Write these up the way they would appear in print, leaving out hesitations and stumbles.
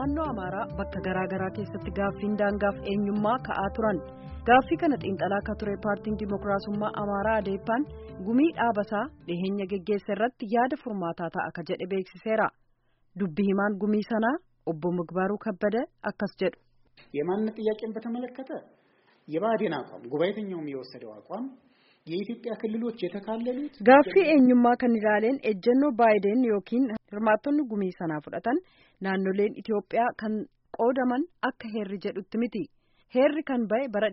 naannoo Amaaraa bakka garaa garaa keessatti gaaffiin daangaaf eenyummaa ka'aa turan. Gaaffii kana xiinxalaa akka ture paartiin Dimookiraasummaa Amaaraa Adeepaan gumii dhaabasaa dhiheenya geggeessa irratti yaada furmaataa ta'a akka jedhe beeksiseera. Dubbi himaan gumii sanaa obbo Mugbaaruu Kabbada akkas jedhu. የማንነት ጥያቄን በተመለከተ የባዴን አቋም ጉባኤተኛውም የወሰደው አቋም የኢትዮጵያ ክልሎች የተካለሉት gaaffii eenyummaa kan ilaaleen ejjennoo baayiden yookiin hirmaattonni gumii sanaa fudhatan naannoleen Itoophiyaa kan qoodaman akka heerri jedhutti miti. Heerri kan ba'e bara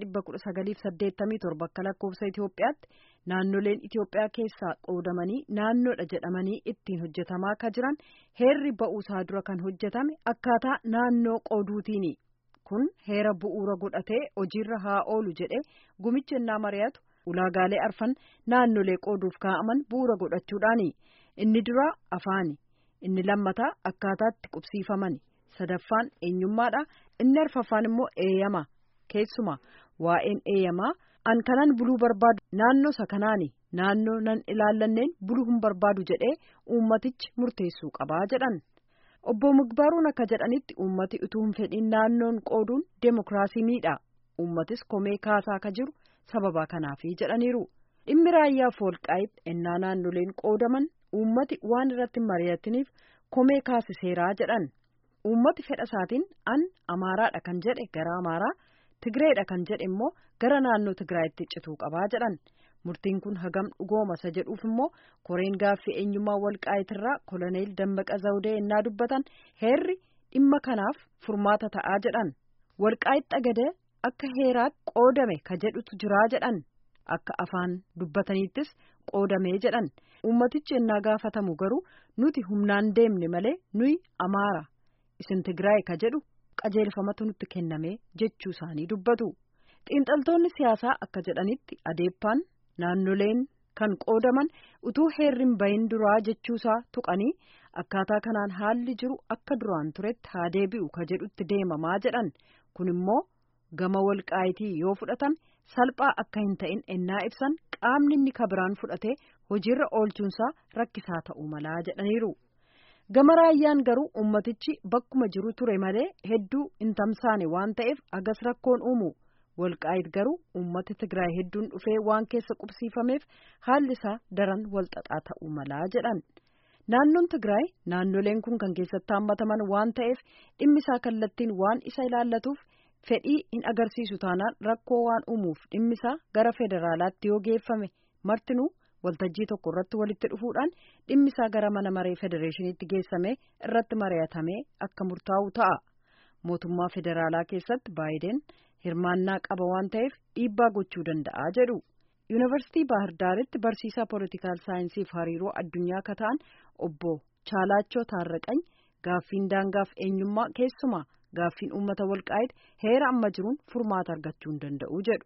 1987 akka lakkoofsa Itoophiyaatti naannoleen Itoophiyaa keessaa qoodamanii naannoodha jedhamanii ittiin hojjetamaa akka jiran heerri ba'uusaa dura kan hojjetame akkaataa naannoo qooduutiini. Kun heera bu'uura godhatee hojiirra haa oolu jedhe gumichi ennaa mari'atu ulaagaalee arfan naannolee qooduuf kaa'aman bu'uura godhachuudhaani. Inni dura afaani, inni lammataa akkaataatti qubsiifamani, sadaffaan eenyummaadha, inni arfaffaan immoo eeyyama. Keessumaa waa'een eeyyamaa an kanan buluu barbaadu naannoo isa kanaani naannoo nan ilaallanneen buluu hin barbaadu jedhee uummatichi murteessuu qabaa jedhan. Obbo Mugbaaruun akka jedhanitti uummati utuu hin fedhin naannoon qooduun deemokiraasii miidha. Uummatis komee kaasaa akka jiru sababa kanaafi jedhaniiru. Dhimmi raayyaaf walqaa'itti ennaa naannoleen qoodaman uummati waan irratti mari'ataniif komee kaasiseeraa jedhan. Uummati fedha isaatiin an Amaaraadha kan jedhe gara Amaaraa, Tigreedha kan jedhe immoo gara naannoo Tigraayitti cituu qabaa jedhan. Murtiin kun hagam dhugoomasa jedhuuf immoo koreen gaaffii eenyummaa walqaa'itirraa koloneel Dammaqa Zawudee ennaa dubbatan heerri dhimma kanaaf furmaata ta'aa jedhan. Walqaa'itti Xagadee akka heeraatti qoodame ka jedhutu jiraa jedhan. Akka afaan dubbataniittis qoodamee jedhan. Uummatichi ennaa gaafatamu garuu nuti humnaan deemne malee nuyi Amaara isin Tigraay ka jedhu qajeelfamatu nutti kenname jechuu isaanii dubbatu. Xiinxaltoonni siyaasaa akka jedhanitti Adeeppaan naannoleen kan qoodaman utuu heerri hin bahin duraa jechuusaa tuqanii akkaataa kanaan haalli jiru akka duraan turetti haa deebi'u ka jedhutti deemamaa jedhan. Kun immoo gama walqaa'itii yoo fudhatame salphaa akka hin ta'in ennaa ibsan qaamni inni kabiraan fudhatee hojiirra oolchuunsaa rakkisaa ta'uu malaa jedhaniiru. Gama raayyaan garuu ummatichi bakkuma jiru ture malee hedduu hin tamsaane waan ta'eef agas rakkoon uumu. Walqaa'it garuu uummata Tigraay hedduun dhufee waan keessa qubsiifameef haalli isaa daran walxaxaa ta'uu malaa jedhan. Naannoon Tigraay naannoleen kun kan keessatti haammataman waan ta'eef dhimmi isaa kallattiin waan isa ilaallatuuf fedhii hin agarsiisu taanaan rakkoo waan uumuuf dhimmi isaa gara federaalaatti yoo geeffame martinuu waltajjii tokko irratti walitti dhufuudhaan dhimmi isaa gara mana maree federeeshiniitti geessame irratti mari'atamee akka murtaa'u ta'a. Mootummaa federaalaa keessatti baayiden hirmaannaa qaba waan ta'eef dhiibbaa gochuu danda'a jedhu. Yuunivarsiitii Baahir Daaritti barsiisaa poolitikaal saayinsii fi hariiroo addunyaa akka ta'an obbo Chaalaachoo Taarraqany gaaffiin daangaaf eenyummaa keessumaa gaaffiin uummata walqaa'it heera amma jiruun furmaata argachuu hin danda'u jedhu.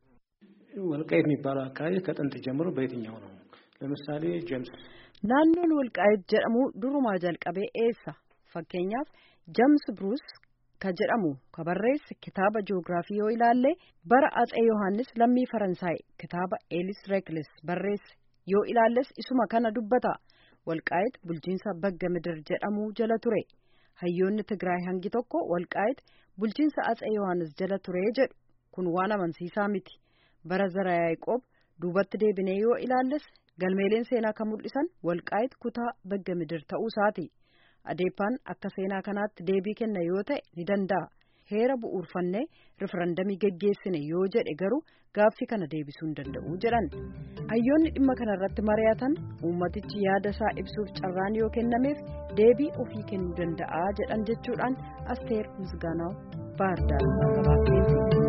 ወልቃይት የሚባለው አካባቢ ከጥንት ጀምሮ በየትኛው ነው? ለምሳሌ ጀምስ naannoon walqaa'it jedhamu durumaa jalqabee eessa? Fakkeenyaaf James Bruce ka jedhamu ka barreesse kitaaba ji'oogiraafii yoo ilaalle bara Atsee Yohaannis lammii Faransaay kitaaba Eelis Reekles barreesse yoo ilaalles isuma kana dubbata. Walqaa'it bulchiinsa Bagga Midir jedhamu jala ture. Hayyoonni Tigraay hangi tokko walqaa'it bulchiinsa Atsee Yohaannis jala ture jedhu. Kun waan amansiisaa miti. Bara Zara Yaaqoob duubatti deebinee yoo ilaalles galmeeleen seenaa kan mul'isan walqaa'it kutaa Bagga Midir ta'uu isaati. Adeepaan akka seenaa kanaatti deebii kenna yoo ta'e ni danda'a. Heera bu'uurfannee rifarandamii geggeessine yoo jedhe garuu gaaffii kana deebisuu hin danda'u jedhan. Hayyoonni dhimma kana irratti mari'atan uummatichi yaada isaa ibsuuf carraan yoo kennameef deebii ofii kennuu danda'a jedhan jechuudhaan Asteer Misgaanaaw Baahir Daar.